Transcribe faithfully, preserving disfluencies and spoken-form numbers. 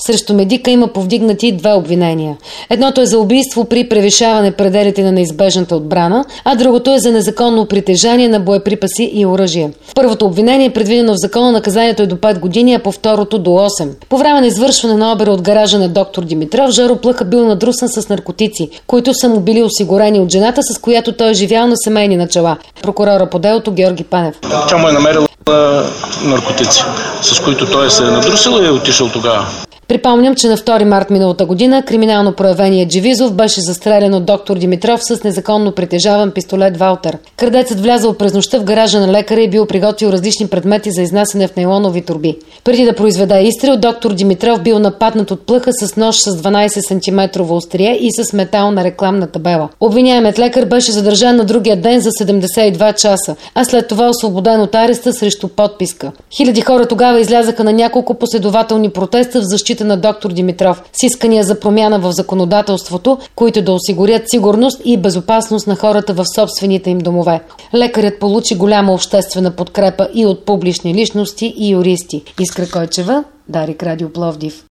Срещу медика има повдигнати две обвинения. Едното е за убийство при превишаване пределите на неизбежната отбрана, а другото е за незаконно притежание на боеприпаси и оръжие. Първото обвинение е предвидено в закона, наказанието е до пет години, а по второто до осем. По време на извършване на обира от гаража на доктор Димитров, Жоро Плъха бил надрусан с наркотици, които са му били осигурени от жената, с която той е живял на семейни начала. Прокурора по делото Георги Панев. Тя му е намерила наркотици, с които той се е надрусил и е отишъл тогава. Припомням, че на втори март миналата година криминално проявеният Дживизов беше застрелян от доктор Димитров с незаконно притежаван пистолет Валтер. Крадецът влязъл през нощта в гаража на лекаря и бил приготвил различни предмети за изнасяне в нейлонови торби. Преди да произведе изстрел, доктор Димитров бил нападнат от Плъха с нож с дванайсет сантиметрово острие и с метална рекламна табела. Обвиняемият лекар беше задържан на другия ден за седемдесет и два часа, а след това освободен от ареста срещу подписка. Хиляди хора тогава излязаха на няколко последователни протеста в защита на доктор Димитров с искания за промяна в законодателството, които да осигурят сигурност и безопасност на хората в собствените им домове. Лекарят получи голяма обществена подкрепа и от публични личности и юристи. Искра Койчева, Дарик, Радио Пловдив.